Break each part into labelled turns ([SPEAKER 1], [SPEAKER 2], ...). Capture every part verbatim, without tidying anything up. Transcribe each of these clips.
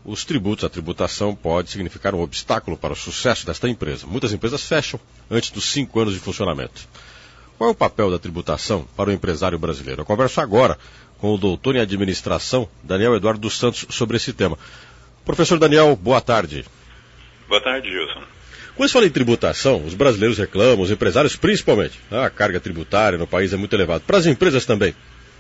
[SPEAKER 1] os tributos, a tributação pode significar um obstáculo para o sucesso desta empresa. Muitas empresas fecham antes dos cinco anos de funcionamento. Qual é o papel da tributação para o empresário brasileiro? Eu converso agora com o doutor em administração, Daniel Eduardo dos Santos, sobre esse tema. Professor Daniel, boa tarde.
[SPEAKER 2] Boa tarde, Gilson.
[SPEAKER 1] Quando se fala em tributação, os brasileiros reclamam, os empresários principalmente. Ah, a carga tributária no país é muito elevada. Para as empresas também?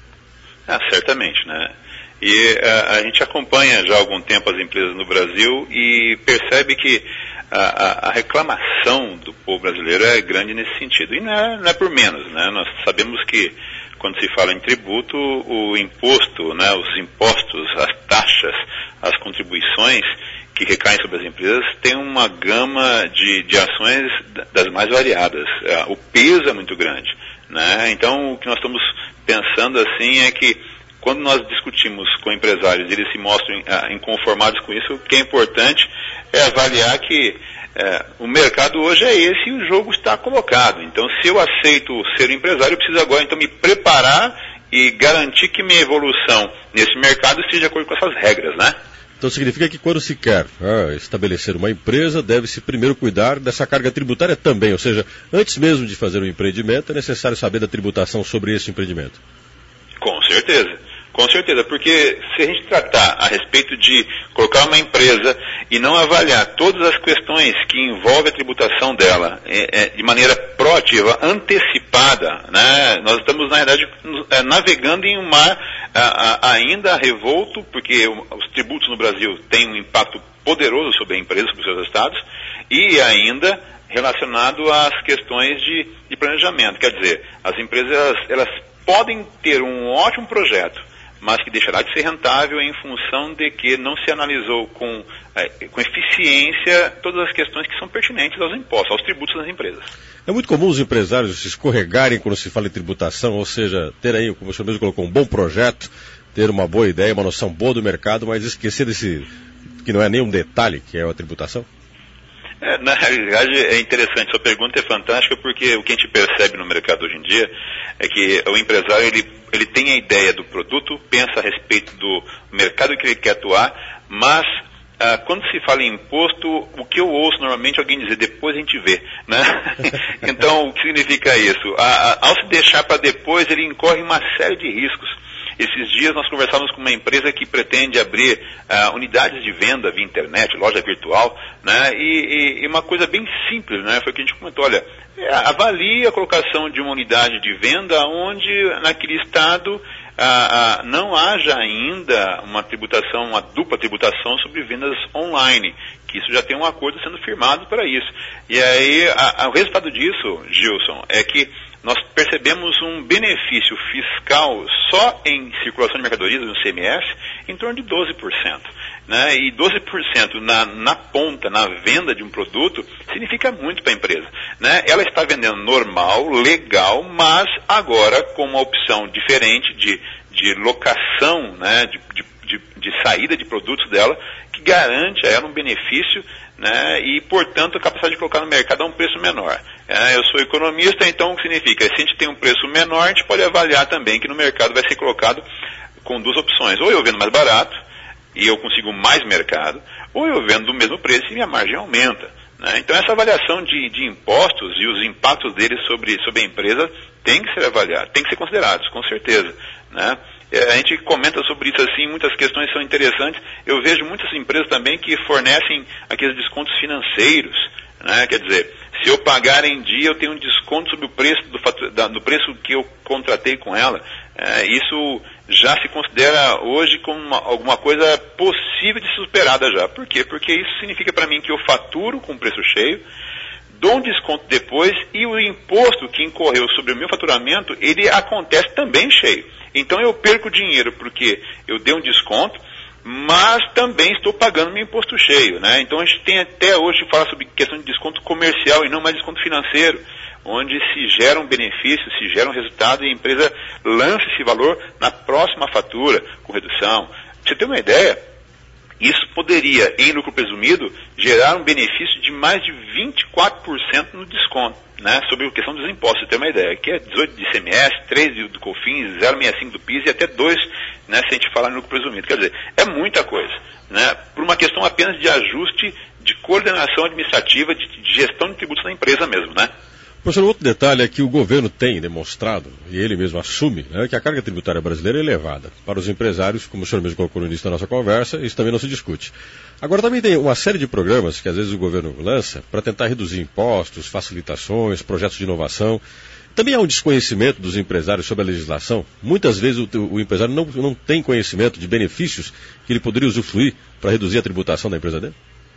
[SPEAKER 2] Ah, certamente, né? E a, a gente acompanha já há algum tempo as empresas no Brasil e percebe que a, a, a reclamação do povo brasileiro é grande nesse sentido. E não é, não é por menos, né? Nós sabemos que quando se fala em tributo, o imposto, né, os impostos, as taxas, as contribuições que recaem sobre as empresas tem uma gama de, de ações das mais variadas. O peso é muito grande, né? Então, o que nós estamos pensando assim é que quando nós discutimos com empresários e eles se mostram ah, inconformados com isso, o que é importante é avaliar que eh, o mercado hoje é esse e o jogo está colocado. Então, se eu aceito ser empresário, eu preciso agora então me preparar e garantir que minha evolução nesse mercado esteja de acordo com essas regras, né?
[SPEAKER 1] Então significa que quando se quer ah, estabelecer uma empresa, deve-se primeiro cuidar dessa carga tributária também, ou seja, antes mesmo de fazer um empreendimento, é necessário saber da tributação sobre esse empreendimento.
[SPEAKER 2] Com certeza, com certeza, porque se a gente tratar a respeito de colocar uma empresa e não avaliar todas as questões que envolvem a tributação dela é, é, de maneira proativa, antecipada, né, nós estamos, na verdade, é, navegando em um mar a, a, ainda revolto, porque o, os tributos no Brasil têm um impacto poderoso sobre a empresa, sobre os seus estados, e ainda relacionado às questões de, de planejamento. Quer dizer, as empresas elas, elas podem ter um ótimo projeto, mas que deixará de ser rentável em função de que não se analisou com, é, com eficiência todas as questões que são pertinentes aos impostos, aos tributos das empresas.
[SPEAKER 1] É muito comum os empresários se escorregarem quando se fala em tributação, ou seja, ter aí, como o senhor mesmo colocou, um bom projeto, ter uma boa ideia, uma noção boa do mercado, mas esquecer desse, que não é nem um detalhe, que é a tributação?
[SPEAKER 2] É, na realidade é interessante, sua pergunta é fantástica porque o que a gente percebe no mercado hoje em dia é que o empresário ele, ele tem a ideia do produto, pensa a respeito do mercado que ele quer atuar, mas ah, quando se fala em imposto, o que eu ouço normalmente é alguém dizer, depois a gente vê, né? Então, o que significa isso? A, a, ao se deixar para depois, ele incorre uma série de riscos. Esses dias nós conversávamos com uma empresa que pretende abrir uh, unidades de venda via internet, loja virtual, né? E, e, e uma coisa bem simples, né? Foi o que a gente comentou, olha, é, avalie a colocação de uma unidade de venda onde naquele estado ah, ah, não haja ainda uma tributação, uma dupla tributação sobre vendas online, que isso já tem um acordo sendo firmado para isso. E aí, a, a, o resultado disso, Gilson, é que nós percebemos um benefício fiscal só em circulação de mercadorias, no C M S, em torno de doze por cento. Né? E doze por cento na, na ponta, na venda de um produto, significa muito para a empresa. Né? Ela está vendendo normal, legal, mas agora com uma opção diferente de, de locação, né? de, de, de, de saída de produtos dela, que garante a ela um benefício, né, e, portanto, a capacidade de colocar no mercado a um preço menor. É, eu sou economista, então o que significa? Se a gente tem um preço menor, a gente pode avaliar também que no mercado vai ser colocado com duas opções. Ou eu vendo mais barato e eu consigo mais mercado, ou eu vendo do mesmo preço e minha margem aumenta. Né? Então essa avaliação de, de impostos e os impactos deles sobre, sobre a empresa tem que ser avaliados, tem que ser considerados, com certeza. Né? A gente comenta sobre isso assim, muitas questões são interessantes. Eu vejo muitas empresas também que fornecem aqueles descontos financeiros, né? Quer dizer, se eu pagar em dia, eu tenho um desconto sobre o preço do, fatura, da, do preço que eu contratei com ela. É, isso já se considera hoje como uma, alguma coisa possível de ser superada já. Por quê? Porque isso significa para mim que eu faturo com preço cheio, dou um desconto depois e o imposto que incorreu sobre o meu faturamento, ele acontece também cheio. Então eu perco dinheiro porque eu dei um desconto, mas também estou pagando meu imposto cheio. Né? Então a gente tem até hoje fala sobre questão de desconto comercial e não mais desconto financeiro, onde se gera um benefício, se gera um resultado e a empresa lança esse valor na próxima fatura com redução. Pra você ter uma ideia, isso poderia, em lucro presumido, gerar um benefício de mais de vinte e quatro por cento no desconto, né, sobre a questão dos impostos, você tem uma ideia, que é dezoito de I C M S, três do COFINS, zero vírgula sessenta e cinco do PIS e até dois, né, se a gente falar em lucro presumido. Quer dizer, é muita coisa. Né? Para uma questão apenas de ajuste, de coordenação administrativa, de, de gestão de tributos na empresa mesmo, né?
[SPEAKER 1] Professor, outro detalhe é que o governo tem demonstrado, e ele mesmo assume, né, que a carga tributária brasileira é elevada. Para os empresários, como o senhor mesmo colocou no início da nossa conversa, isso também não se discute. Agora, também tem uma série de programas que às vezes o governo lança para tentar reduzir impostos, facilitações, projetos de inovação. Também há um desconhecimento dos empresários sobre a legislação. Muitas vezes o, o empresário não, não tem conhecimento de benefícios que ele poderia usufruir para reduzir a tributação da empresa dele?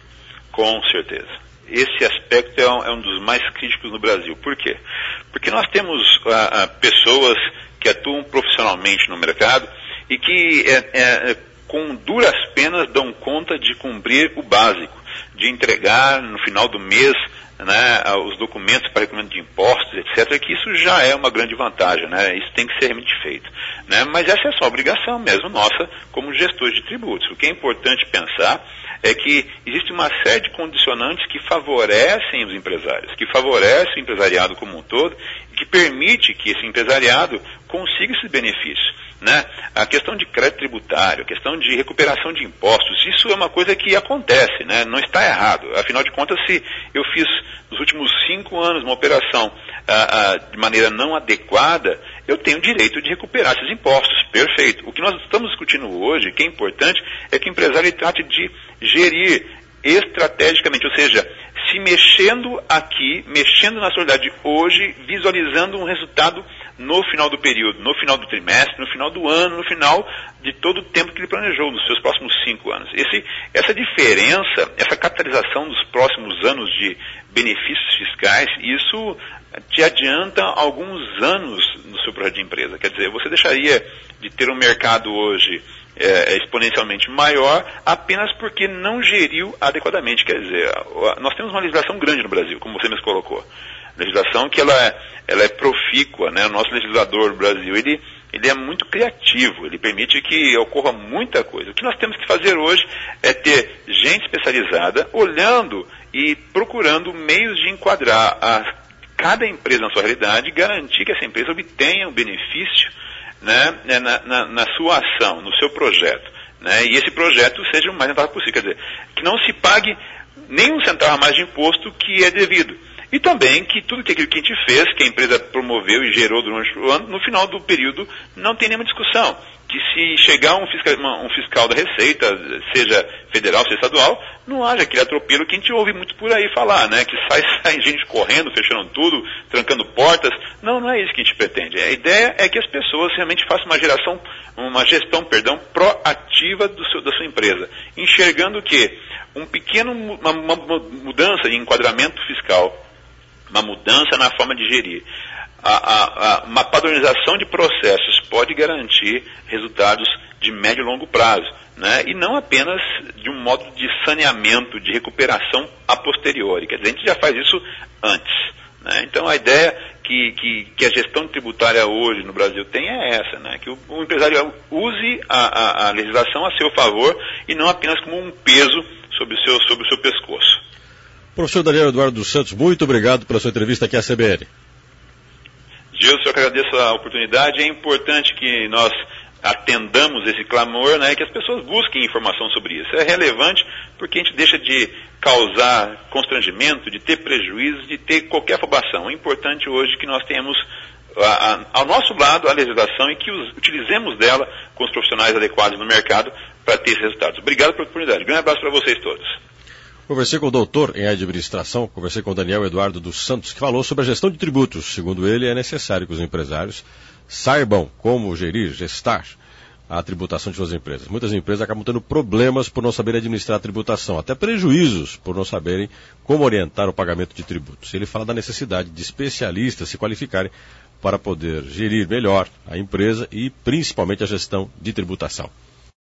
[SPEAKER 2] Com certeza. Esse aspecto é um, é um dos mais críticos no Brasil. Por quê? Porque nós temos ah, ah, pessoas que atuam profissionalmente no mercado e que é, é, com duras penas dão conta de cumprir o básico, de entregar no final do mês, né, os documentos para recolhimento de impostos, etcétera, que isso já é uma grande vantagem, né? Isso tem que ser realmente feito, né? Mas essa é só obrigação mesmo nossa como gestores de tributos. O que é importante pensar é que existe uma série de condicionantes que favorecem os empresários, que favorecem o empresariado como um todo, e que permite que esse empresariado consiga esses benefícios, né? A questão de crédito tributário, a questão de recuperação de impostos, isso é uma coisa que acontece, né? Não está errado. Afinal de contas, se eu fiz nos últimos cinco anos uma operação ah, ah, de maneira não adequada, eu tenho direito de recuperar esses impostos. Perfeito. O que nós estamos discutindo hoje, que é importante, é que o empresário ele trate de gerir estrategicamente, ou seja, se mexendo aqui, mexendo na sociedade hoje, visualizando um resultado no final do período, no final do trimestre, no final do ano, no final de todo o tempo que ele planejou, nos seus próximos cinco anos. Esse, essa diferença, essa capitalização dos próximos anos de benefícios fiscais, isso te adianta alguns anos no seu projeto de empresa. Quer dizer, você deixaria de ter um mercado hoje é, exponencialmente maior apenas porque não geriu adequadamente. Quer dizer, nós temos uma legislação grande no Brasil, como você mesmo colocou. Legislação que ela é, ela é profícua, né? O nosso legislador do Brasil, ele, ele é muito criativo, ele permite que ocorra muita coisa. O que nós temos que fazer hoje é ter gente especializada olhando e procurando meios de enquadrar a cada empresa na sua realidade e garantir que essa empresa obtenha um benefício, né, na, na, na sua ação, no seu projeto, né? E esse projeto seja o mais rentável possível. Quer dizer, que não se pague nem um centavo a mais de imposto que é devido. E também que tudo aquilo que a gente fez, que a empresa promoveu e gerou durante o ano, no final do período não tem nenhuma discussão. Que se chegar um fiscal, uma, um fiscal da Receita, seja federal, seja estadual, não haja aquele atropelo que a gente ouve muito por aí falar, né? Que sai, sai gente correndo, fechando tudo, trancando portas. Não, não é isso que a gente pretende. A ideia é que as pessoas realmente façam uma geração, uma gestão, perdão, proativa do seu, da sua empresa. Enxergando que um pequeno, uma, uma mudança em enquadramento fiscal, uma mudança na forma de gerir, a, a, a, uma padronização de processos pode garantir resultados de médio e longo prazo, né? E não apenas de um modo de saneamento, de recuperação a posteriori. Quer dizer, a gente já faz isso antes, né? Então a ideia que, que, que a gestão tributária hoje no Brasil tem é essa, né? Que o, o empresário use a, a, a legislação a seu favor e não apenas como um peso sobre o seu, sobre o seu pescoço.
[SPEAKER 1] Professor Daniel Eduardo dos Santos, muito obrigado pela sua entrevista aqui à C B N.
[SPEAKER 2] Gilson, eu que agradeço a oportunidade. É importante que nós atendamos esse clamor, né, que as pessoas busquem informação sobre isso. É relevante porque a gente deixa de causar constrangimento, de ter prejuízos, de ter qualquer afobação. É importante hoje que nós tenhamos a, a, ao nosso lado a legislação e que os, utilizemos dela com os profissionais adequados no mercado para ter esses resultados. Obrigado pela oportunidade. Grande abraço para vocês todos.
[SPEAKER 1] Conversei com o doutor em administração, conversei com o Daniel Eduardo dos Santos, que falou sobre a gestão de tributos. Segundo ele, é necessário que os empresários saibam como gerir, gestar a tributação de suas empresas. Muitas empresas acabam tendo problemas por não saberem administrar a tributação, até prejuízos por não saberem como orientar o pagamento de tributos. Ele fala da necessidade de especialistas se qualificarem para poder gerir melhor a empresa e principalmente a gestão de tributação.